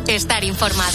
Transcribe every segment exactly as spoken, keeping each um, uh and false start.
estar informado.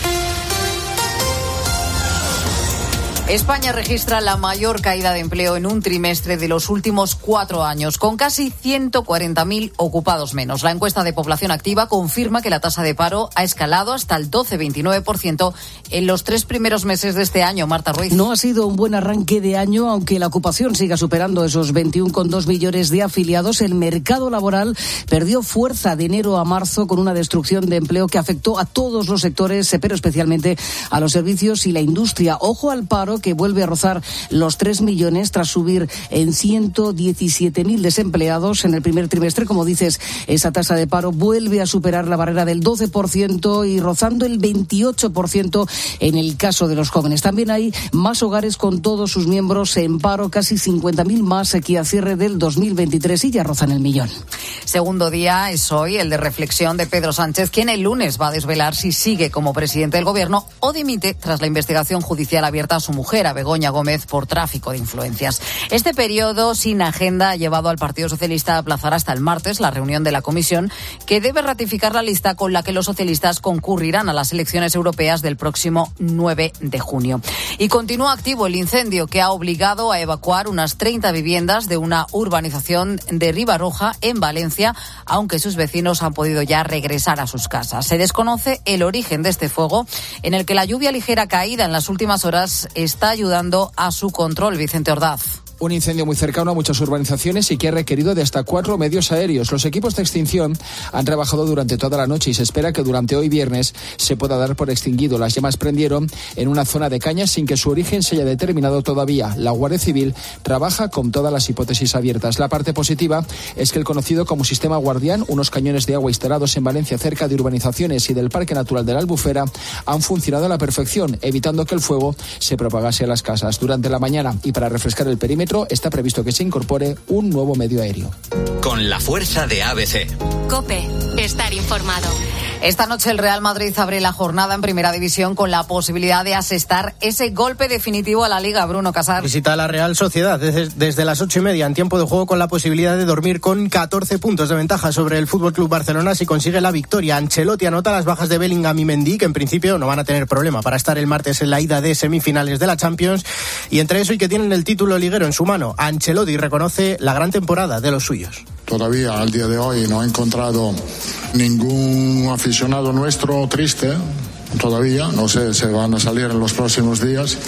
España registra la mayor caída de empleo en un trimestre de los últimos cuatro años, con casi ciento cuarenta mil ocupados menos. La encuesta de población activa confirma que la tasa de paro ha escalado hasta el doce coma veintinueve por ciento en los tres primeros meses de este año. Marta Ruiz. No ha sido un buen arranque de año, aunque la ocupación siga superando esos veintiuno coma dos millones de afiliados. El mercado laboral perdió fuerza de enero a marzo con una destrucción de empleo que afectó a todos los sectores, pero especialmente a los servicios y la industria. Ojo al paro, que vuelve a rozar los tres millones tras subir en ciento diecisiete mil desempleados en el primer trimestre. Como dices, esa tasa de paro vuelve a superar la barrera del doce por ciento y rozando el veintiocho por ciento en el caso de los jóvenes. También hay más hogares con todos sus miembros en paro, casi cincuenta mil más aquí a cierre del dos mil veintitrés y ya rozan el millón. Segundo día es hoy el de reflexión de Pedro Sánchez, quien el lunes va a desvelar si sigue como presidente del gobierno o dimite tras la investigación judicial abierta a su mujer, a Begoña Gómez, por tráfico de influencias. Este periodo sin agenda ha llevado al Partido Socialista a aplazar hasta el martes la reunión de la comisión, que debe ratificar la lista con la que los socialistas concurrirán a las elecciones europeas del próximo nueve de junio. Y continúa activo el incendio que ha obligado a evacuar unas treinta viviendas de una urbanización de Ribarroja, en Valencia, aunque sus vecinos han podido ya regresar a sus casas. Se desconoce el origen de este fuego, en el que la lluvia ligera caída en las últimas horas está ayudando a su control. Vicente Ordaz. Un incendio muy cercano a muchas urbanizaciones y que ha requerido de hasta cuatro medios aéreos. Los equipos de extinción han trabajado durante toda la noche y se espera que durante hoy viernes se pueda dar por extinguido. Las llamas prendieron en una zona de cañas sin que su origen se haya determinado todavía. La Guardia Civil trabaja con todas las hipótesis abiertas. La parte positiva es que el conocido como Sistema Guardián, unos cañones de agua instalados en Valencia cerca de urbanizaciones y del Parque Natural de la Albufera, han funcionado a la perfección, evitando que el fuego se propagase a las casas. Durante la mañana y para refrescar el perímetro, está previsto que se incorpore un nuevo medio aéreo. Con la fuerza de A B C. COPE, estar informado. Esta noche el Real Madrid abre la jornada en Primera División con la posibilidad de asestar ese golpe definitivo a la Liga. Bruno Casar. Visita a la Real Sociedad desde, desde las ocho y media en tiempo de juego, con la posibilidad de dormir con catorce puntos de ventaja sobre el F C Barcelona si consigue la victoria. Ancelotti anota las bajas de Bellingham y Mendy, que en principio no van a tener problema para estar el martes en la ida de semifinales de la Champions. Y entre eso y que tienen el título liguero en su mano, Ancelotti reconoce la gran temporada de los suyos. Todavía al día de hoy no he encontrado ningún aficionado nuestro triste, todavía, no sé, se van a salir en los próximos días.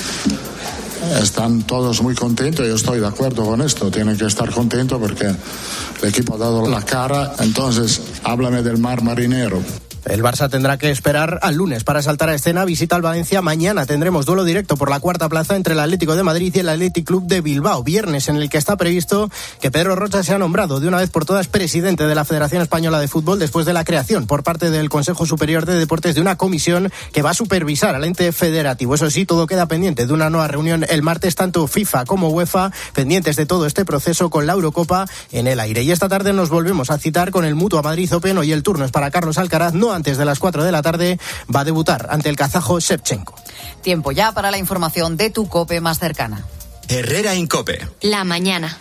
Están todos muy contentos, yo estoy de acuerdo con esto, tienen que estar contentos porque el equipo ha dado la cara. Entonces, háblame del mar marinero. El Barça tendrá que esperar al lunes para saltar a escena. Visita al Valencia. Mañana tendremos duelo directo por la cuarta plaza entre el Atlético de Madrid y el Athletic Club de Bilbao. Viernes en el que está previsto que Pedro Rocha sea nombrado de una vez por todas presidente de la Federación Española de Fútbol, después de la creación por parte del Consejo Superior de Deportes de una comisión que va a supervisar al ente federativo. Eso sí, todo queda pendiente de una nueva reunión el martes, tanto FIFA como UEFA pendientes de todo este proceso, con la Eurocopa en el aire. Y esta tarde nos volvemos a citar con el Mutua Madrid Open. Hoy el turno es para Carlos Alcaraz. No antes de las cuatro de la tarde va a debutar ante el kazajo Shevchenko. Tiempo ya para la información de tu COPE más cercana. Herrera Incope. La mañana.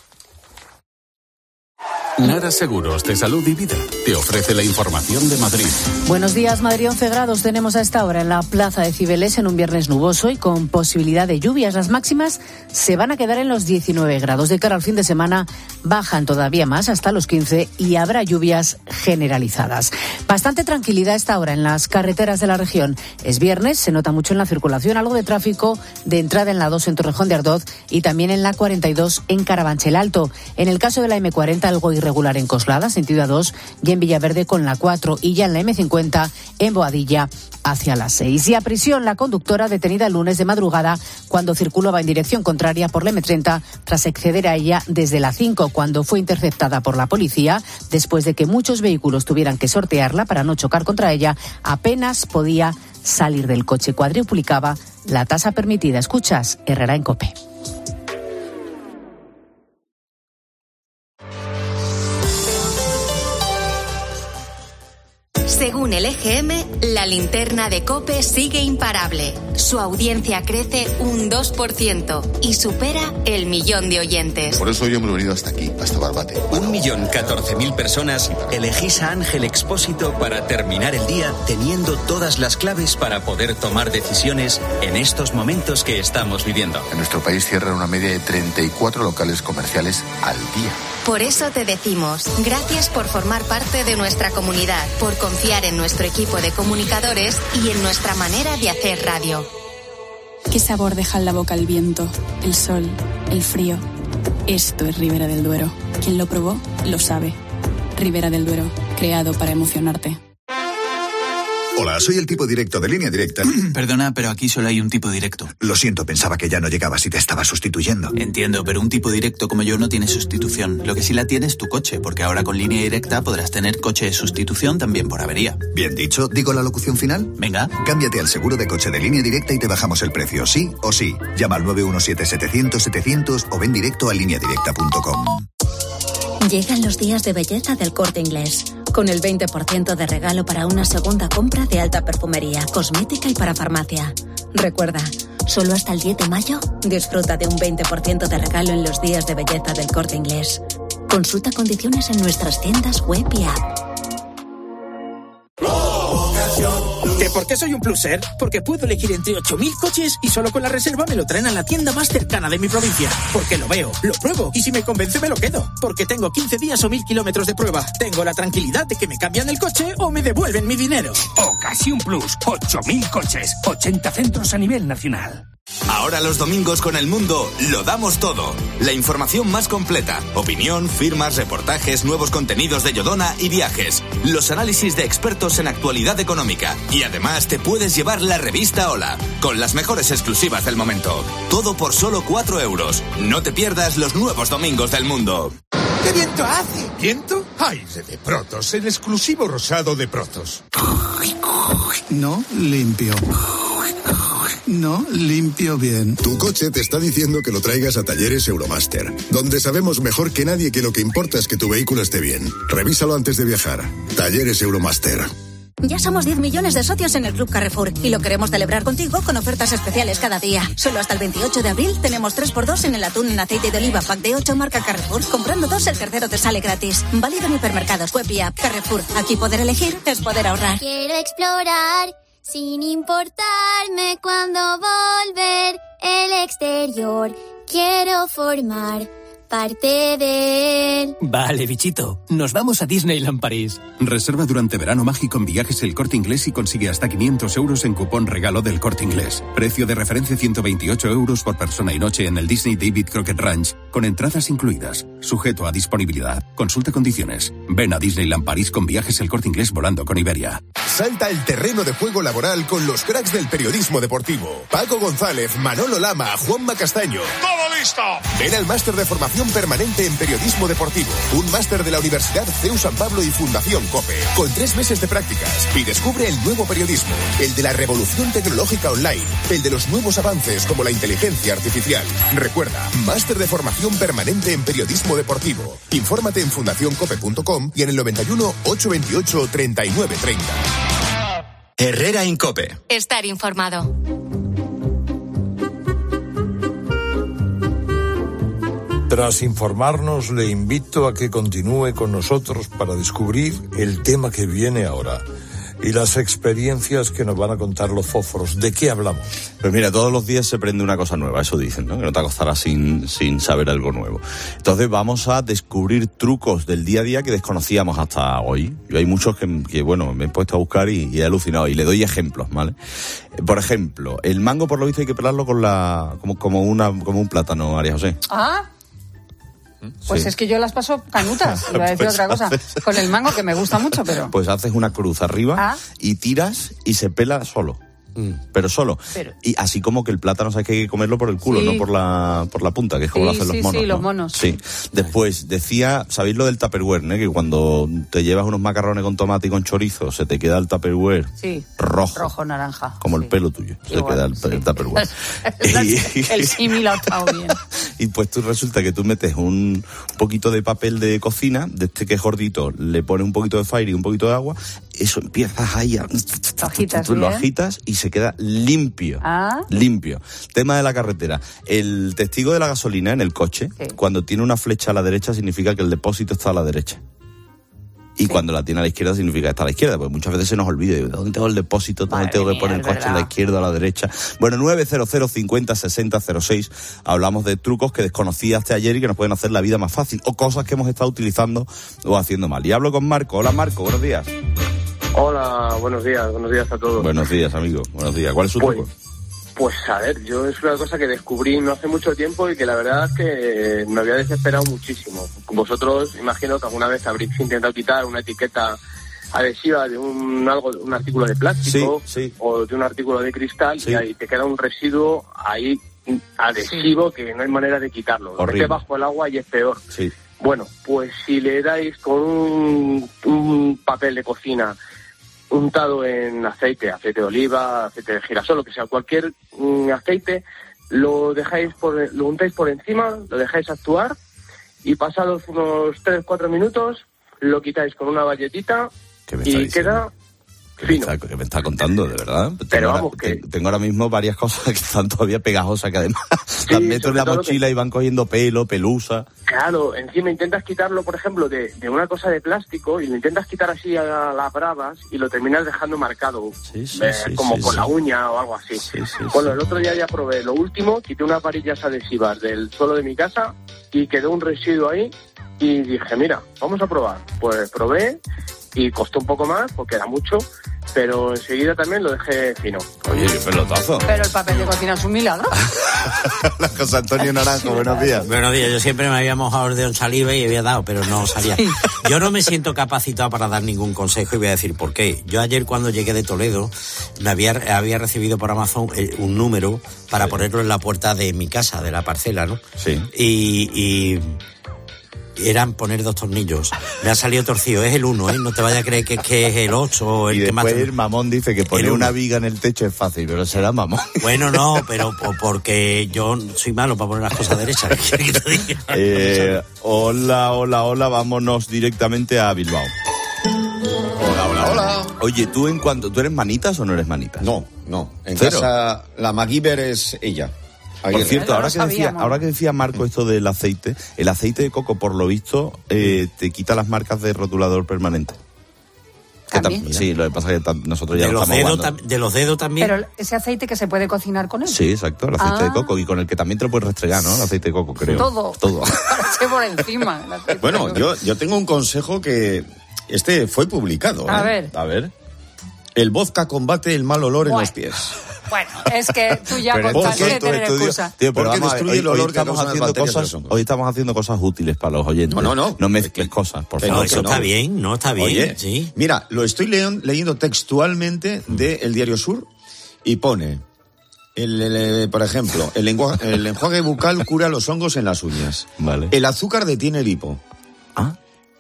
Nara Seguros de Salud y Vida te ofrece la información de Madrid. Buenos días. Madrid, once grados tenemos a esta hora en la Plaza de Cibeles, en un viernes nuboso y con posibilidad de lluvias. Las máximas se van a quedar en los diecinueve grados. De cara al fin de semana bajan todavía más, hasta los quince, y habrá lluvias generalizadas. Bastante tranquilidad a esta hora en las carreteras de la región. Es viernes, se nota mucho en la circulación, algo de tráfico de entrada en la dos en Torrejón de Ardoz y también en la cuarenta y dos en Carabanchel Alto. En el caso de la eme cuarenta, algo irregular en Coslada, sentido A dos, y en Villaverde con la cuatro, y ya en la eme cincuenta en Boadilla hacia las seis. Y a prisión la conductora detenida el lunes de madrugada cuando circulaba en dirección contraria por la eme treinta tras acceder a ella desde la cinco, cuando fue interceptada por la policía después de que muchos vehículos tuvieran que sortearla para no chocar contra ella. Apenas podía salir del coche. Cuadruplicaba la tasa permitida. Escuchas Herrera en COPE. Según Según el E G M, la linterna de COPE sigue imparable. Su audiencia crece un dos por ciento y supera el millón de oyentes. Por eso hoy hemos venido hasta aquí, hasta Barbate. Un millón catorce mil personas elegís a Ángel Expósito para terminar el día teniendo todas las claves para poder tomar decisiones en estos momentos que estamos viviendo. En nuestro país cierran una media de treinta y cuatro locales comerciales al día. Por eso te decimos, gracias por formar parte de nuestra comunidad, por confiar en nuestro equipo de comunicadores y en nuestra manera de hacer radio. ¿Qué sabor deja en la boca el viento, el sol, el frío? Esto es Ribera del Duero. Quien lo probó, lo sabe. Ribera del Duero, creado para emocionarte. Hola, soy el tipo directo de Línea Directa. Perdona, pero aquí solo hay un tipo directo. Lo siento, pensaba que ya no llegabas y te estaba sustituyendo. Entiendo, pero un tipo directo como yo no tiene sustitución. Lo que sí la tiene es tu coche, porque ahora con Línea Directa podrás tener coche de sustitución también por avería. Bien dicho, ¿digo la locución final? Venga. Cámbiate al seguro de coche de Línea Directa y te bajamos el precio, sí o sí. Llama al nueve uno siete, setecientos, setecientos o ven directo a línea directa punto com. Llegan los días de belleza del Corte Inglés, con el veinte por ciento de regalo para una segunda compra de alta perfumería, cosmética y para farmacia. Recuerda, solo hasta el diez de mayo, disfruta de un veinte por ciento de regalo en los días de belleza del Corte Inglés. Consulta condiciones en nuestras tiendas web y app. ¿Que por qué soy un pluser? Porque puedo elegir entre ocho mil coches y solo con la reserva me lo traen a la tienda más cercana de mi provincia. Porque lo veo, lo pruebo y si me convence me lo quedo. Porque tengo quince días o mil kilómetros de prueba. Tengo la tranquilidad de que me cambian el coche o me devuelven mi dinero. Ocasión Plus, ocho mil coches, ochenta centros a nivel nacional. Ahora los domingos con El Mundo lo damos todo. La información más completa, opinión, firmas, reportajes, nuevos contenidos de Yodona y viajes. Los análisis de expertos en actualidad económica. Y además te puedes llevar la revista Hola, con las mejores exclusivas del momento. Todo por solo cuatro euros. No te pierdas los nuevos domingos del Mundo. ¡Qué viento hace! ¿Viento? Aire de Protos, el exclusivo rosado de Protos. No, limpio. No, limpio bien. Tu coche te está diciendo que lo traigas a Talleres Euromaster, donde sabemos mejor que nadie que lo que importa es que tu vehículo esté bien. Revísalo antes de viajar. Talleres Euromaster. Ya somos diez millones de socios en el Club Carrefour y lo queremos celebrar contigo con ofertas especiales cada día. Solo hasta el veintiocho de abril tenemos tres por dos en el atún en aceite de oliva pack de ocho marca Carrefour. Comprando dos, el tercero te sale gratis. Válido en hipermercados, web y app. Carrefour. Aquí poder elegir es poder ahorrar. Quiero explorar sin importarme cuándo volver el exterior. Quiero formar parte de él. Vale, bichito. Nos vamos a Disneyland París. Reserva durante verano mágico en Viajes El Corte Inglés y consigue hasta quinientos euros en cupón regalo del Corte Inglés. Precio de referencia ciento veintiocho euros por persona y noche en el Disney David Crockett Ranch, con entradas incluidas. Sujeto a disponibilidad. Consulta condiciones. Ven a Disneyland París con Viajes El Corte Inglés volando con Iberia. Salta el terreno de juego laboral con los cracks del periodismo deportivo. Paco González, Manolo Lama, Juanma Castaño. ¡Todo listo! Ven al máster de formación permanente en periodismo deportivo. Un máster de la Universidad C E U San Pablo y Fundación COPE. Con tres meses de prácticas. Y descubre el nuevo periodismo. El de la revolución tecnológica online. El de los nuevos avances como la inteligencia artificial. Recuerda, máster de formación permanente en periodismo deportivo. Infórmate en fundación cope punto com y en el noventa y uno, ochocientos veintiocho, treinta y nueve treinta. Herrera Incope. Estar informado. Tras informarnos, le invito a que continúe con nosotros para descubrir el tema que viene ahora y las experiencias que nos van a contar los fósforos. ¿De qué hablamos? Pues mira, todos los días se aprende una cosa nueva, eso dicen, ¿no? Que no te acostarás sin, sin saber algo nuevo. Entonces vamos a descubrir trucos del día a día que desconocíamos hasta hoy. Yo hay muchos que, que bueno, me he puesto a buscar y, y he alucinado, y le doy ejemplos, ¿vale? Por ejemplo, el mango por lo visto hay que pelarlo con la, como, como una, como un plátano, María José. Ah. Pues sí. Es que yo las paso canutas, iba a decir pues otra cosa, haces... con el mango que me gusta mucho, pero... Pues haces una cruz arriba ¿Ah? y tiras y se pela solo, mm. pero solo. Pero... Y así como que el plátano, sabes que hay que comerlo por el culo, sí. no por la por la punta, que es como sí, lo hacen sí, los monos. Sí, ¿no? los monos. Sí. Después decía, ¿sabéis lo del Tupperware, ¿no? Que cuando te llevas unos macarrones con tomate y con chorizo, se te queda el Tupperware sí. rojo. Rojo, naranja. Como sí. el pelo tuyo, se Igual, queda el, sí. el Tupperware. y... El símil ha estado bien. y pues tú resulta que tú metes un poquito de papel de cocina, de este que es gordito, le pones un poquito de fire y un poquito de agua, eso empiezas ahí a... Lo agitas, tú lo bien. agitas y se queda limpio. Ah. Limpio. Tema de la carretera. El testigo de la gasolina en el coche, Sí. cuando tiene una flecha a la derecha, significa que el depósito está a la derecha. Y sí. Cuando la tiene a la izquierda significa que está a la izquierda, porque muchas veces se nos olvida, ¿dónde tengo el depósito? ¿Dónde Madre tengo que mía, poner el es coche? verdad. ¿A la izquierda o a la derecha? Bueno, nueve cero cero cincuenta sesenta cero seis. Hablamos de trucos que desconocías hasta ayer y que nos pueden hacer la vida más fácil, o cosas que hemos estado utilizando o haciendo mal. Y hablo con Marco. Hola, Marco, buenos días. Hola, buenos días, buenos días a todos. Buenos días, amigo. Buenos días. ¿Cuál es su Pues, truco? Pues a ver, yo es una cosa que descubrí no hace mucho tiempo y que la verdad es que me había desesperado muchísimo. Vosotros, imagino que alguna vez habréis intentado quitar una etiqueta adhesiva de un algo, un artículo de plástico Sí, sí. o de un artículo de cristal Sí. y ahí te queda un residuo ahí adhesivo que no hay manera de quitarlo. Lo Horrible. metes bajo el agua y es peor. Sí. Bueno, pues si le dais con un, un papel de cocina untado en aceite, aceite de oliva, aceite de girasol, lo que sea, cualquier mm, aceite, lo dejáis por, lo untáis por encima, lo dejáis actuar y pasados unos tres cuatro minutos lo quitáis con una bayetita ¿Qué me está y diciendo? queda ¿Qué me fino. está, qué me está contando, de verdad? Pero tengo, vamos, ahora, que- te- tengo ahora mismo varias cosas que están todavía pegajosas, que además las meto en sobre la todo mochila que- y van cogiendo pelo, pelusa. Claro, encima intentas quitarlo, por ejemplo, de, de una cosa de plástico y lo intentas quitar así a las bravas y lo terminas dejando marcado, Sí, sí, eh, sí, como sí, con sí. la uña o algo así. Sí, sí, Bueno, sí. el otro día ya probé lo último, quité unas varillas adhesivas del suelo de mi casa y quedó un residuo ahí y dije, mira, vamos a probar. Pues probé y costó un poco más porque era mucho, pero enseguida también lo dejé fino. Oye, qué pelotazo. Pero el papel de cocina es un milagro. José Antonio Naranjo, buenos días. Buenos días, yo siempre me había mojado el dedo en saliva y había dado, pero no salía. Yo no me siento capacitado para dar ningún consejo y voy a decir por qué. Yo ayer cuando llegué de Toledo me había, había recibido por Amazon eh, un número para Sí. ponerlo en la puerta de mi casa, de la parcela, ¿no? Sí. Y... y eran poner dos tornillos. Me ha salido torcido, es el uno, ¿eh? No te vayas a creer que, que es el ocho o el Y que más... después el mamón dice que poner El uno. una viga en el techo es fácil, pero será mamón. Bueno, no, pero po- porque yo soy malo para poner las cosas derechas. ¿Qué quieres que te diga? Eh, hola, hola, hola, vámonos directamente a Bilbao. Hola, hola, hola. Oye, ¿tú en cuanto tú eres manitas o no eres manitas? No, no. En Cero. casa la MacGyver es ella. Por Aguirre. cierto, No ahora lo que, decía, sabíamos. ahora que decía Marco esto del aceite, el aceite de coco, por lo visto, eh, te quita las marcas de rotulador permanente. Que ¿También? tam- sí, lo que pasa es que tam- nosotros ya De lo los, estamos dedos, jugando. tam- de los dedos también. Pero ese aceite que se puede cocinar con él. Sí, exacto, el aceite Ah. de coco, y con el que también te lo puedes restregar, ¿no? El aceite de coco, creo. Todo. Todo. Parece por encima. el aceite. Bueno, yo, yo tengo un consejo que este fue publicado. A ¿eh? ver. A ver. El vodka combate el mal olor en Bueno. los pies. Bueno, es que tú ya Pero con ¿por tal qué de tu tener estudio- excusa. Tío, pero Porque vamos a ver, destruye hoy, el hoy olor que estamos causan las haciendo bacterias cosas, del estómago. hoy estamos haciendo cosas útiles para los oyentes. No, no, no. No mezcles cosas, por Que favor. no, eso no. está bien, no está bien. Oye, Sí. mira, lo estoy leon- leyendo textualmente de El Diario Sur y pone, el, el- por ejemplo, el, lengua- el enjuague bucal cura los hongos en las uñas. Vale. El azúcar detiene el hipo. Ah.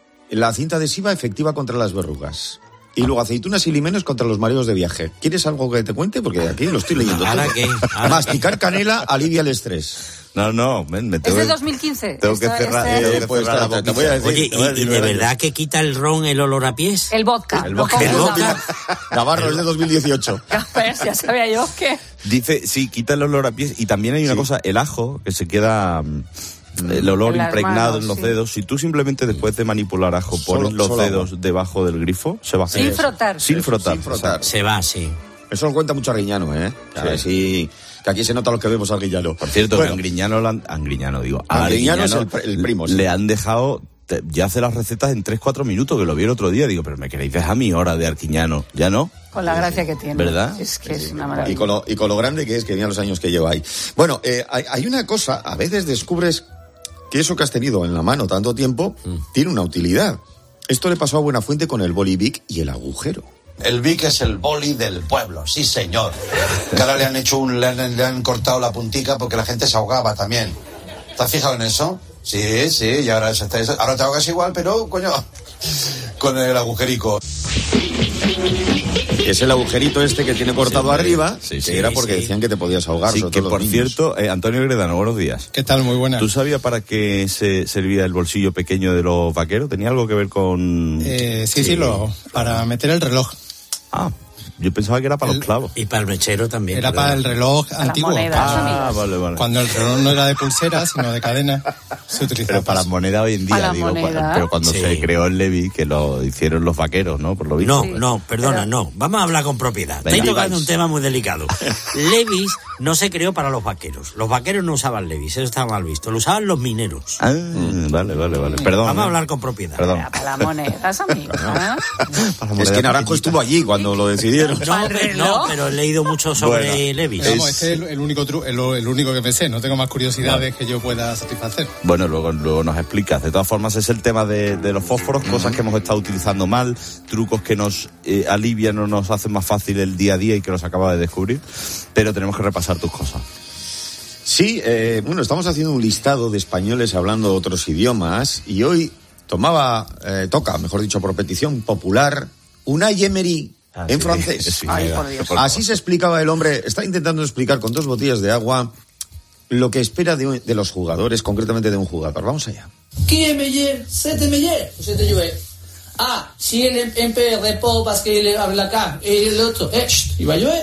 La cinta adhesiva efectiva contra las verrugas. Y luego aceitunas y limenes contra los mareos de viaje. ¿Quieres algo que te cuente? Porque aquí lo estoy leyendo ¿Ahora todo. qué? ¿Ahora Masticar canela alivia el estrés. No, no, men, me Es tengo de que- dos mil quince. Tengo que Esto- cerrar, este- tengo que pues, cerrar la te- te boquita. voy a decir- Oye, te voy a ¿y, y decir de una verdad cosa. que quita el ron el olor a pies? El vodka. El no vodka. confundamos. El vodka. Navarro es de dos mil dieciocho. Pues ya sabía yo que... Dice, sí, quita el olor a pies. Y también hay una cosa, el ajo, que se queda... mm, el olor En las impregnado manos, en los sí. dedos. Si tú simplemente después de manipular ajo pones Solo- los solo dedos debajo del grifo, se va a hacer. Sin frotar. Sin frotar. Sin frotar. Se va, sí. Eso lo cuenta mucho Arguiñano, ¿eh? A ver si... Que aquí se nota lo que vemos a Arguiñano. Por cierto, Bueno, que Angriñano, lo han- Angriñano digo, a Angriñano es Arguiñano el pr- el primo, sí. le han dejado, te- ya hace las recetas en tres cuatro minutos, que lo vi el otro día, digo, pero me queréis dejar mi hora de Arguiñano, ¿ya no? Con la gracia que tiene. ¿Verdad? Es que es una y, maravilla. con lo, y con lo grande que es, que mira los años que lleva ahí. Bueno, eh, hay, hay una cosa, a veces descubres que eso que has tenido en la mano tanto tiempo tiene una utilidad. Esto le pasó a Buenafuente con el Bolivic y el agujero. El Vic es el boli del pueblo, sí señor. Que ahora le han hecho un, le han, le han cortado la puntica porque la gente se ahogaba también. ¿Te has fijado en eso? Sí, sí, y ahora, se está- ahora te ahogas igual, pero coño, con el agujerico. Es el agujerito este que tiene cortado sí, arriba, sí, que sí, era porque sí. decían que te podías ahogar. Sí, sobre que todo por los niños. cierto, eh, Antonio Gredano, buenos días. ¿Qué tal? Muy buenas. ¿Tú sabías para qué se servía el bolsillo pequeño de los vaqueros? ¿Tenía algo que ver con...? Eh, sí, sí, lo, para meter el reloj. Ah, yo pensaba que era para el, los clavos. Y para el mechero también. Era para el reloj para antiguo. monedas, ah, vale, vale. Cuando el reloj no era de pulsera, sino de cadena, se utilizaba. Pero para las monedas hoy en día, para digo, moneda. pero cuando Sí. se creó el Levi, que lo hicieron los vaqueros, ¿no? Por lo visto. No, no, perdona, no. Vamos a hablar con propiedad. Venga, Estoy tocando vais. un tema muy delicado. Levis no se creó para los vaqueros. Los vaqueros no usaban Levis, eso estaba mal visto. Lo usaban los mineros. Ah, vale, vale, vale. Perdón. Vamos a ¿eh? hablar con propiedad. Perdón. Para las monedas, amigo. ¿eh? Es que Naranjo estuvo allí cuando lo decidieron. No, pero, no, pero he leído mucho sobre Bueno, Levis. Pero vamos, Es- este es el, el único tru- el, el único que me sé, no tengo más curiosidades que yo pueda satisfacer. Bueno, luego, luego nos explicas. De todas formas, es el tema de, de los fósforos, cosas que hemos estado utilizando mal, trucos que nos eh, alivian o nos hacen más fácil el día a día y que nos acaba de descubrir. Pero tenemos que repasar tus cosas. Sí, eh, bueno, estamos haciendo un listado de españoles hablando otros idiomas y hoy tomaba, eh, toca, mejor dicho, por petición popular, Unai Emery Ah, en sí, francés. sí, Ay, mira, por Dios. por Así se explicaba el hombre, está intentando explicar con dos botellas de agua lo que espera de, un- de los jugadores, concretamente de un jugador. Vamos allá. Qui est meilleur? C'était meilleur. C'était joué. Ah, si él un peu repos parce qu'il habla acá et l'autre, eh, chut, il va jouer.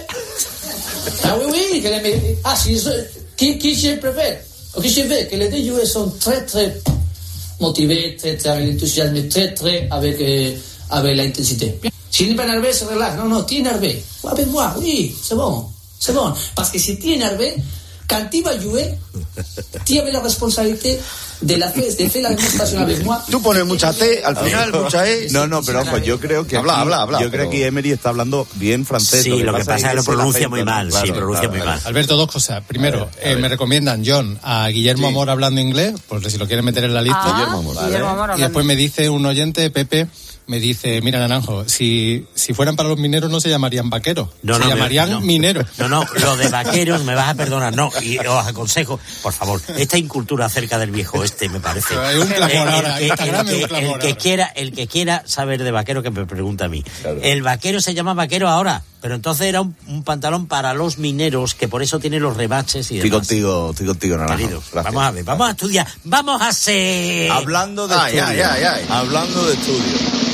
Ah oui, oui, que le, ah, si, qui, qui je préfère? O qui je veux? Que les deux joueurs sont très, très motivés, très, très avec l'enthousiasme, très, très avec, euh, avec l'intensité. Si n'est pas nerveux, se relaxe. Non, non, tu es nerveux. Avec moi, oui, c'est bon, c'est bon. Parce que si tu es nerveux, quand tu vas jouer, tu avais la responsabilité de la fe, de hacer la demostración avec moi. Tú pones mucha T, al final mucha E. No, no, pero ojo, yo creo que Habla, aquí, habla, habla, yo creo pero- que Emery está hablando bien francés. Sí, lo que pasa es que lo es el pronuncia acento, muy ¿no? mal, sí, Claro, pronuncia claro, muy mal. Alberto, dos cosas. Primero, A ver, a eh, ver. me recomiendan, John, a Guillermo Sí. Amor hablando inglés, por si lo quieren meter en la lista. Ah, Guillermo Amor, vale. Guillermo Amor Y hablando. después me dice un oyente, Pepe, me dice, mira, Naranjo, si, si fueran para los mineros no se llamarían vaqueros, No, se no, llamarían no. mineros. No, no, lo de vaqueros me vas a perdonar, no, y os aconsejo, por favor, esta incultura acerca del viejo este me parece. Hay un clamor El- ahora, el, Instagram el es un que, clamor el que ahora. quiera, el que quiera saber de vaquero que me pregunta a mí. Claro. El vaquero se llama vaquero ahora, pero entonces era un, un pantalón para los mineros que por eso tiene los rebaches y Estoy demás. contigo, estoy contigo, Naranjo. Querido, Gracias. vamos a ver, vamos a estudiar, vamos a ser... Hablando de Ay, estudio. ay, ay, ay. Hablando de estudio.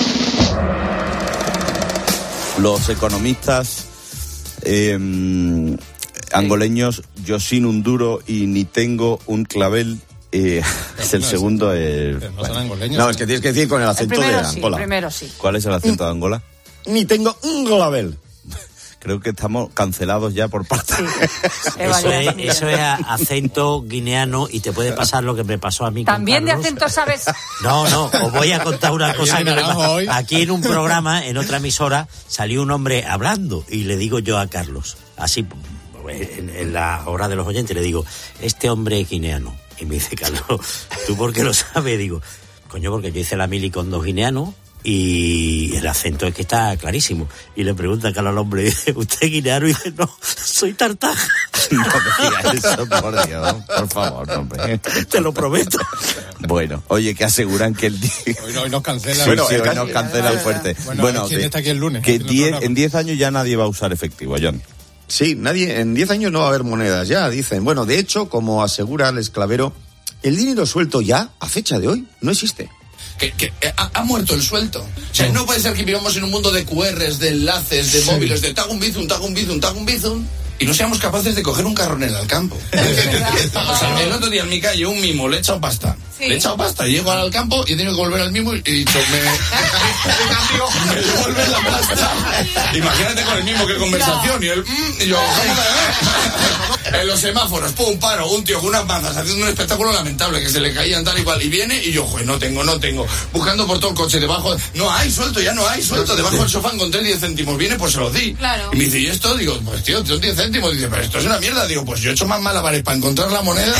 Los economistas eh, angoleños, yo sin un duro y ni tengo un clavel. Eh, es el no, segundo. eh, Pero no bueno. son angoleños. No, es que tienes que decir con el El acento de primero sí, Angola. primero sí. ¿Cuál es el acento de Angola? Ni tengo un glabel. Creo que estamos cancelados ya por parte. Sí. Eso es, eso es a- acento guineano y te puede pasar lo que me pasó a mí con También de Carlos. acento, ¿sabes? No, no, os voy a contar una cosa que me Naranjo pa- hoy. aquí en un programa, en otra emisora, salió un hombre hablando y le digo yo a Carlos, así en, en la hora de los oyentes, le digo, este hombre es guineano. Y me dice, Carlos, ¿tú por qué lo sabes? Digo, coño, porque yo hice la mili con dos guineanos y el acento es que está clarísimo. Y le pregunta a Carlos al hombre, dice, ¿usted es guineano? Y dice, no, soy tartaja. No me digas eso, por Dios, por favor, no, hombre. Te lo prometo. Bueno, oye, que aseguran que el día... Hoy, no, hoy nos cancelan. Bueno, Sí, hoy hoy nos cancelan fuerte. Bueno, Bueno, ¿quién que, está aquí el lunes? que Haciendo el diez- programa. en diez años ya nadie va a usar efectivo, John. Sí, nadie, en diez años no va a haber monedas ya, dicen. Bueno, de hecho, como asegura el esclavero, el dinero suelto ya, a fecha de hoy, no existe. Que, que eh, ha, ha muerto el suelto. O sea, no puede ser que vivamos en un mundo de Q Rs, de enlaces, de Sí. móviles, de tag un bizum, tag un bizum, tag un bizum, y no seamos capaces de coger un carronel al campo. O sea, el otro día en mi calle un mimo, le he echado pasta. Sí. Le he echado pasta, llego al campo y tengo que volver al mimo y he dicho, me, me devuelven la pasta. Imagínate con el mismo que conversación y el mm, y yo, ¿cómo me- en los semáforos, pum, paro, un tío con unas manzas haciendo un espectáculo lamentable que se le caían tal y cual y viene y yo, joder, no tengo, no tengo, buscando por todo el coche debajo, no hay suelto, ya no hay suelto, debajo del sofá encontré diez céntimos, viene, pues se los di. Claro. Y me dice, ¿y esto? Digo, pues tío, son diez céntimos, dice, pero esto es una mierda, digo, pues yo he hecho más malabares para encontrar la moneda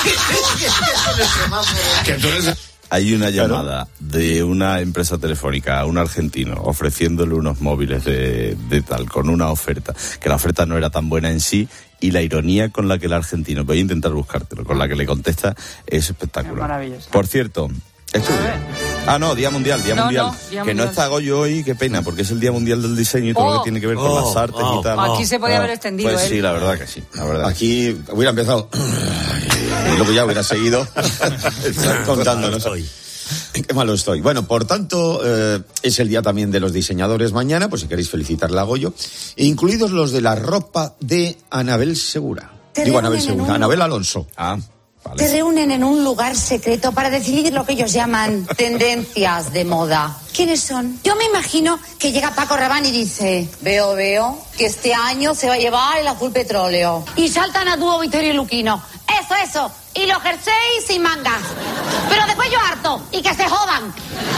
que tú eres... Hay una llamada de una empresa telefónica a un argentino ofreciéndole unos móviles de, de tal, con una oferta, que la oferta no era tan buena en sí, y la ironía con la que el argentino, voy a intentar buscártelo, con la que le contesta, es espectacular. Es maravilloso. Por cierto, estudio. Ah, no, Día Mundial, Día No, Mundial. no, Día que mundial. no está Goyo hoy, qué pena, porque es el Día Mundial del Diseño y todo Oh. lo que tiene que ver con Oh, las artes oh. y tal. Aquí se podía Ah, haber extendido, Pues ¿eh? sí, la verdad que sí, la verdad. Aquí hubiera empezado y luego ya hubiera seguido contándonos. Qué malo estoy. Bueno, por tanto, eh, es el día también de los diseñadores mañana, pues si queréis felicitarle a Goyo, incluidos los de la ropa de Anabel Segura. Te Digo Anabel reúnen en Segura, un- Anabel Alonso. Ah, Te reúnen en un lugar secreto para decidir lo que ellos llaman tendencias de moda. ¿Quiénes son? Yo me imagino que llega Paco Rabanne y dice, veo, veo, que este año se va a llevar el azul petróleo. Y saltan a dúo Vittorio y Luquino. Eso, eso. Y los jerseys sin mangas. Pero después yo harto. Y que se jodan.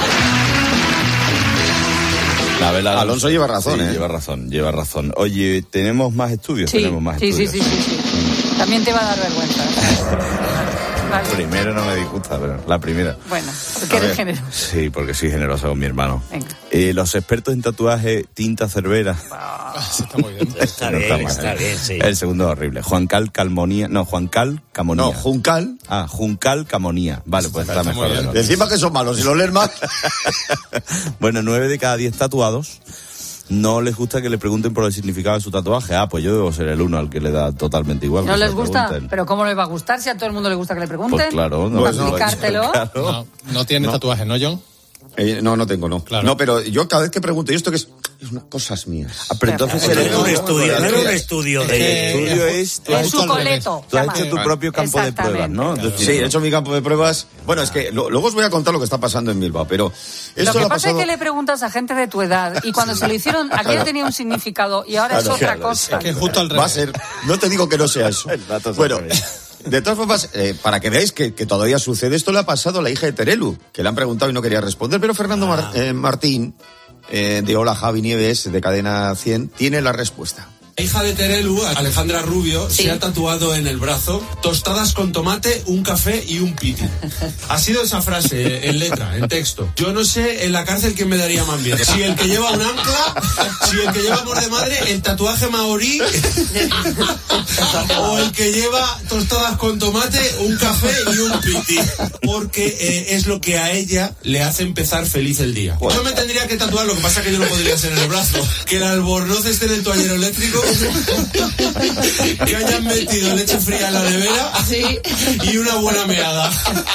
La vela Alonso lleva razón, sí, ¿eh? lleva razón, lleva razón. Oye, ¿tenemos más estudios? Sí, Tenemos más sí, sí, estudios. sí, sí, sí. También te va a dar vergüenza. Vale. Primero no me disgusta, pero la primera. Bueno, porque A eres ver. generoso. Sí, porque soy generoso con mi hermano. Venga. Eh, los expertos en tatuaje, tinta cervera. Está muy bien. Está No bien, mal, está ¿eh? bien, sí. El segundo es horrible. Juancal Calmonía. No, Juancal Camonía. No, Juncal. Ah, Juncal Camonía. Vale, pues está, Está mejor. muy bien. ¿no? Encima que son malos, si lo lees mal. Bueno, nueve de cada diez tatuados no les gusta que le pregunten por el significado de su tatuaje. Ah, pues yo debo ser el uno al que le da totalmente igual. ¿No que se les lo gusta? pregunten. ¿Pero cómo les va a gustar si a todo el mundo le gusta que le pregunten? Pues claro. ¿Para no, explicártelo? claro. No, no tiene tatuaje, ¿no, John? Eh, no, no tengo, no. Claro. No, pero yo cada vez que pregunto, ¿y esto qué es? Es una cosas mías. Ah, pero entonces No el era un estudio, no era un estudio El de... estudio es... Tú has Es hecho, su al revés. coleto. tú has llama. hecho tu propio campo de pruebas, ¿no? Exactamente. Sí, he hecho mi campo de pruebas. Bueno, es que lo- luego os voy a contar lo que está pasando en Bilbao, pero Lo esto que le ha pasa pasado... es que le preguntas a gente de tu edad y cuando se lo hicieron, aquello tenía un significado y ahora es Claro, otra claro, cosa. Es que justo al Va a revés. ser... No te digo que no sea eso. El dato es Bueno, al revés. de todas formas, eh, para que veáis que, que todavía sucede, esto le ha pasado a la hija de Terelu, que le han preguntado y no quería responder, pero Fernando Mar- eh, Martín, eh, de Hola Javi Nieves, de Cadena cien, tiene la respuesta. La hija de Terelu, Alejandra Rubio, Sí. se ha tatuado en el brazo tostadas con tomate, un café y un piti. Ha sido esa frase en letra, en texto. Yo no sé en la cárcel quién me daría más miedo. Si el que lleva un ancla, si el que lleva por de madre el tatuaje maorí, o el que lleva tostadas con tomate, un café y un piti. Porque eh, es lo que a ella le hace empezar feliz el día. Yo me tendría que tatuar, lo que pasa que yo no podría ser en el brazo. Que el albornoz esté en el toallero eléctrico, que hayan metido leche fría en la nevera y una buena meada.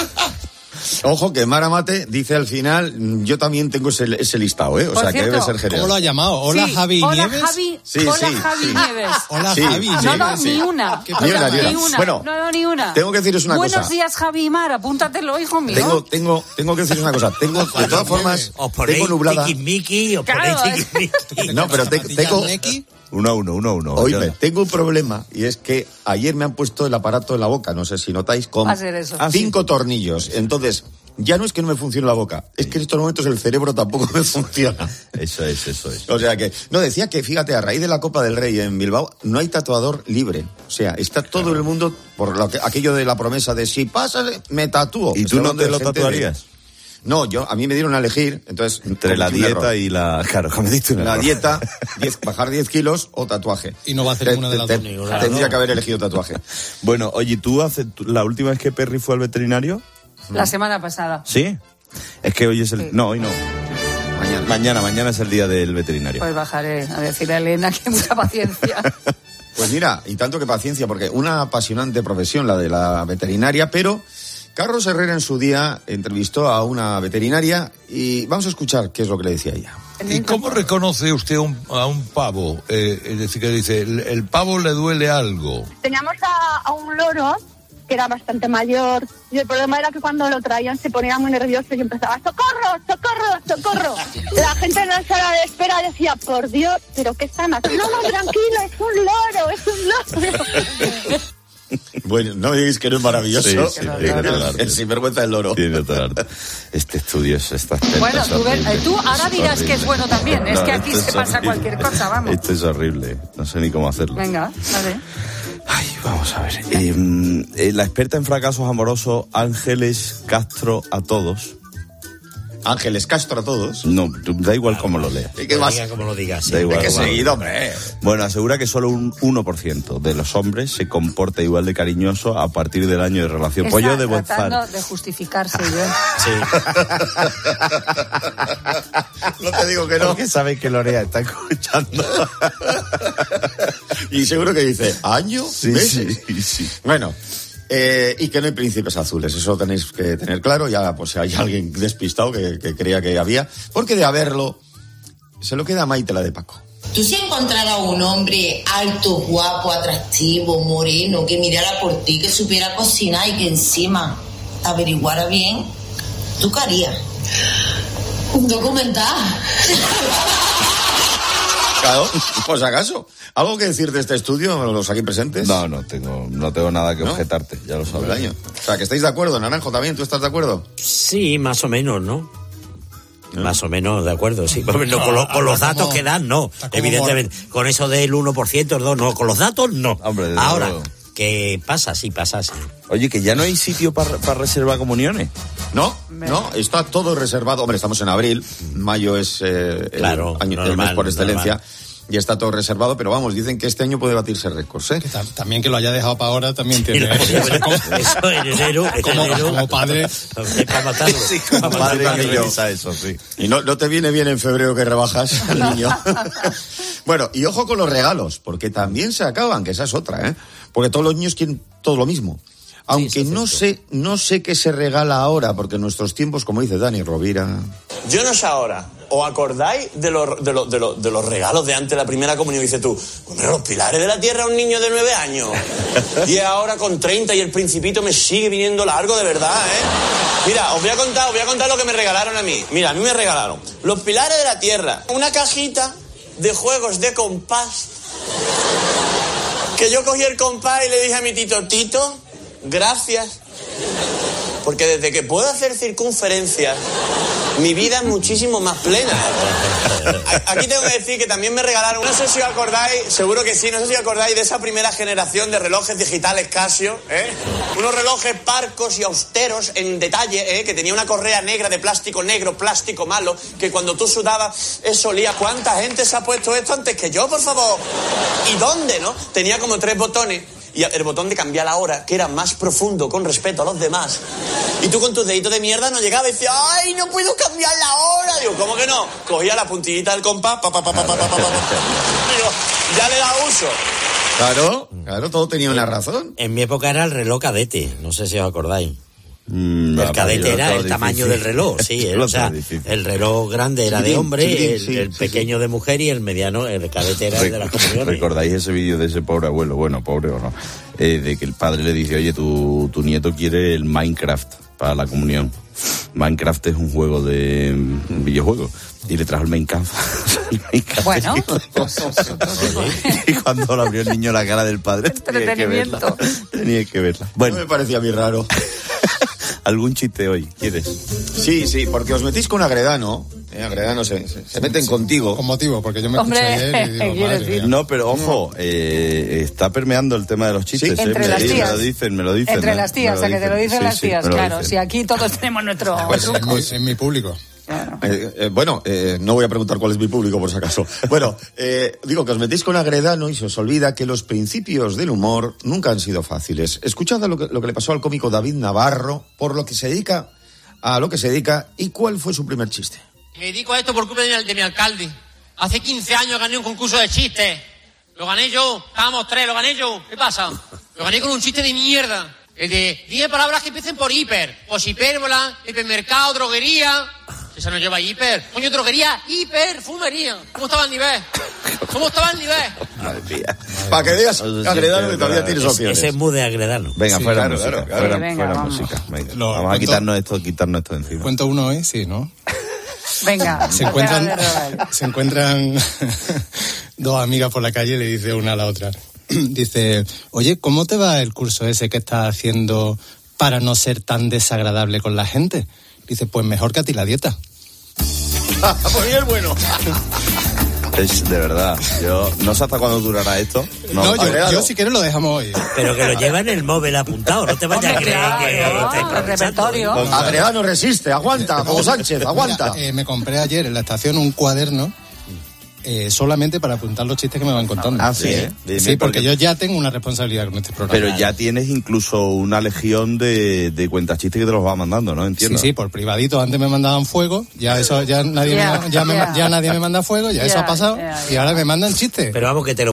Ojo que Mara Mate dice al final, mm, yo también tengo ese, ese listado, ¿eh? O Por sea, que cierto, debe ser general. ¿Cómo lo ha llamado? Hola, Sí, Javi hola, Nieves. Javi, Sí, hola, sí, Javi sí. Nieves. Hola, Sí. Javi No, no, Nieves. ni una. ¿Qué Ni una, pasa? ni una. Ni una. Bueno, no, no, ni una. tengo que deciros una Buenos cosa. días, Javi y Mar, apúntatelo, hijo mío. Tengo, tengo, tengo que decir una cosa. Tengo, de todas formas, Os ponéis tengo nublada. tiquismiqui, os Claro, ponéis es- tiquismiqui. No, pero te- tengo, Neki. Uno a uno, uno a uno. oíme, Yo- tengo un problema y es que ayer me han puesto el aparato en la boca, no sé si notáis, con Va a ser eso. cinco tornillos. Entonces, ya no es que no me funcione la boca, es que en estos momentos el cerebro tampoco me funciona. Eso es, eso es. O sea que, no, decía que, fíjate, a raíz de la Copa del Rey en Bilbao, no hay tatuador libre. O sea, está todo el mundo, por lo que, aquello de la promesa de si pasa, me tatúo. ¿Y Estoy tú no hablando te de lo gente de- tatuarías? No, yo, a mí me dieron a elegir, entonces... Entre la cometí un dieta error. y la... Claro, cometiste un La error. dieta, diez- bajar diez kilos o tatuaje. Y no va a hacer Te- ninguna de las te- dos. te- Tendría que haber elegido tatuaje. Bueno, oye, ¿tú hace, tú- la última vez que Perry fue al veterinario? La semana pasada. ¿Sí? Es que hoy es el... Sí. No, hoy no. Mañana. Mañana, mañana es el día del veterinario. Pues bajaré a decirle a Elena que mucha paciencia. Pues mira, y tanto que paciencia, porque una apasionante profesión la de la veterinaria, pero Carlos Herrera en su día entrevistó a una veterinaria y vamos a escuchar qué es lo que le decía ella. ¿Y cómo reconoce usted un- a un pavo? Eh, es decir, que dice, el, el pavo le duele algo. Teníamos a, a un loro que era bastante mayor y el problema era que cuando lo traían se ponía muy nervioso y empezaba ¡socorro, socorro, socorro! La gente en la sala de espera decía ¡por Dios! ¿Pero qué están haciendo? No, no, tranquilo, es un loro, es un loro. Bueno, no me digáis que no es maravilloso. Sí, sí, tiene todo el arte. El sinvergüenza del loro. Tiene todo el arte. Este estudio es... Esta, Bueno, esto es tú, ves- horrible. tú ahora Esto es dirás que es horrible. bueno también. Es No, que aquí esto se es pasa horrible. cualquier cosa, vamos. Esto es horrible. No sé ni cómo hacerlo. Venga, vale. Ay, vamos a ver. Eh, eh, la experta en fracasos amorosos, Ángeles Castro a todos, Ángeles Castro a todos. No, da igual cómo lo leas. ¿Y qué más? Diga como lo digas. Sí. Da igual. Hay que cómo lo seguir, leas. hombre. Bueno, asegura que solo un uno por ciento de los hombres se comporta igual de cariñoso a partir del año de relación. Pues yo debo estar... tratando de justificarse yo. Sí. No te digo que no. Porque sabes que Lorea está escuchando. Y seguro que dice, ¿año? Sí, ¿Meses? sí, sí. Bueno, eh, y que no hay príncipes azules, eso tenéis que tener claro, ya pues si hay alguien despistado que, que creía que había, porque de haberlo, se lo queda Maite, la de Paco. Tú si encontrara un hombre alto, guapo, atractivo, moreno, que mirara por ti, que supiera cocinar y que encima averiguara bien, ¿tú qué harías? Un documental. Claro, pues acaso. ¿Algo que decir de este estudio, los aquí presentes? No, no tengo, no tengo nada que ¿No? objetarte, ya lo sabes. Año. O sea, que estáis de acuerdo, Naranjo, también, ¿tú estás de acuerdo? Sí, más o menos, ¿no? ¿No? Más o menos, de acuerdo, sí. No, con, lo, con los datos que dan, no. Evidentemente, con eso del uno por ciento, el dos, no. Con los datos, no. Hombre, desde Ahora, luego. ¿qué pasa? Sí, pasa, sí. Oye, que ya no hay sitio para para reservar comuniones. No, no, está todo reservado. Hombre, estamos en abril, mayo es eh, el, Claro, año, el normal, mes por excelencia. normal. Y está todo reservado, pero vamos, dicen que este año puede batirse récords, ¿eh? Que ta- también que lo haya dejado para ahora también tiene... Eso en enero, en como, enero. como padre... Es para matarlo. Sí, como Para padre matarlo. que revisa eso, sí. Y no, no te viene bien en febrero que rebajas al niño. Bueno, y ojo con los regalos, porque también se acaban, que esa es otra, ¿eh? Porque todos los niños quieren todo lo mismo. Aunque Sí, no sé, no sé qué se regala ahora, porque en nuestros tiempos, como dice Dani Rovira... Yo no sé ahora, ¿os acordáis de los, de los, de los, de los regalos de antes de la primera comunión? Dices tú, hombre, los pilares de la tierra a un niño de nueve años. Y ahora con treinta y el principito me sigue viniendo largo de verdad, ¿eh? Mira, os voy a contar, os voy a contar lo que me regalaron a mí. Mira, a mí me regalaron los pilares de la tierra, una cajita de juegos de compás, que yo cogí el compás y le dije a mi tito, Tito, gracias, porque desde que puedo hacer circunferencias, mi vida es muchísimo más plena. Aquí tengo que decir que también me regalaron, no sé si os acordáis, seguro que sí, no sé si os acordáis de esa primera generación de relojes digitales Casio, ¿eh? Unos relojes parcos y austeros en detalle, ¿eh? Que tenía una correa negra de plástico negro, plástico malo, que cuando tú sudabas eso olía. ¿Cuánta gente se ha puesto esto antes que yo, por favor? ¿Y dónde, no? Tenía como tres botones. Y el botón de cambiar la hora, que era más profundo con respecto a los demás. Y tú con tus deditos de mierda no llegabas y decías, ¡ay, no puedo cambiar la hora! Digo, ¿cómo que no? Cogía la puntillita del compás, pa, pa, pa, pa, pa, pa, pa, pa. Digo, ya le da uso. Claro, claro, todo tenía una razón. En mi época era el reloj cadete, no sé si os acordáis. Mm, El no, cadete yo era todo el tamaño difícil. del reloj, sí, Yo el, lo o sea, tengo difícil. el reloj grande era de Chiquitín, hombre, chiquitín, el, sí, el sí, pequeño de mujer y el mediano, el cadete era el de las comuniones. ¿Recordáis ese vídeo de ese pobre abuelo? Bueno, pobre o no. Eh, de que el padre le dice, oye, tu, tu nieto quiere el Minecraft para la comunión. Minecraft es un juego de un videojuego. Y le trajo el Minecraft. El Minecraft. Bueno. Y cuando lo abrió el niño la cara del padre, tenía que verla. Entretenimiento. Tenía que verla. No Bueno, me parecía muy raro. ¿algún chiste hoy? ¿Quieres? Sí, sí, porque os metís con Agredano. Eh, Agredano se, se, se meten contigo. Con motivo, porque yo me Hombre, escuché ayer y digo, quiero madre decir. mía. No, pero ojo, eh, está permeando el tema de los chistes. Sí, ¿eh? entre me, las me tías. lo dicen, me lo dicen. Entre ¿eh? las tías, Me o sea, que te lo dicen Sí, las sí, tías, me lo claro. dicen. Si aquí todos tenemos nuestro Pues en truco. mi, en mi público. Claro. Eh, eh, bueno, eh, no voy a preguntar cuál es mi público, por si acaso. Bueno, eh, digo que os metéis con Agredano y se os olvida que los principios del humor nunca han sido fáciles. Escuchad lo que, lo que le pasó al cómico David Navarro, por lo que se dedica a lo que se dedica y cuál fue su primer chiste. Me dedico a esto por culpa de mi, de mi alcalde. Hace quince años gané un concurso de chistes. Lo gané yo. Estábamos tres, lo gané yo. ¿Qué pasa? Lo gané con un chiste de mierda. El de diez palabras que empiecen por hiper. Pues hipérbola, hipermercado, droguería. Esa no lleva hiper. Coño, droguería, hiper, fumería. ¿Cómo estaba el nivel? ¿Cómo estaba el nivel? Madre mía. Para que veas, Eso sí, Agredano, es que todavía verdad. tienes Es- opciones. Ese es muy de Agredano. Venga, Sí, fuera claro, música, claro, claro. fuera, Venga, fuera vamos. música. Venga, Lo- vamos a cuento- quitarnos esto, quitarnos esto de encima. Cuento uno hoy, sí, ¿no? Venga. Se encuentran, espera, espera, espera. se encuentran dos amigas por la calle y le dice una a la otra. Dice, oye, ¿cómo te va el curso ese que estás haciendo para no ser tan desagradable con la gente? Dice, pues mejor que a ti la dieta. Pues es bueno. Es de verdad. Yo no sé hasta cuándo durará esto. No, no yo, yo si quieres lo dejamos hoy. Pero que lo lleva en el móvil apuntado, no te vayas a creer que... El repertorio. Adriano resiste, aguanta, Hugo Sánchez, aguanta. Mira, eh, me compré ayer en la estación un cuaderno Eh, solamente para apuntar los chistes que me van contando. Ah, sí, ¿eh? Sí, sí, porque yo ya tengo una responsabilidad con este programa. Pero ya tienes incluso una legión de, de cuentas-chistes que te los va mandando, ¿no? Entiendo. Sí, sí, por privadito. Antes me mandaban fuego, ya eso, ya nadie, yeah, me, ya, yeah. me, ya nadie me manda fuego, ya yeah, eso ha pasado, yeah, yeah. y ahora me mandan chistes. Pero vamos, que te lo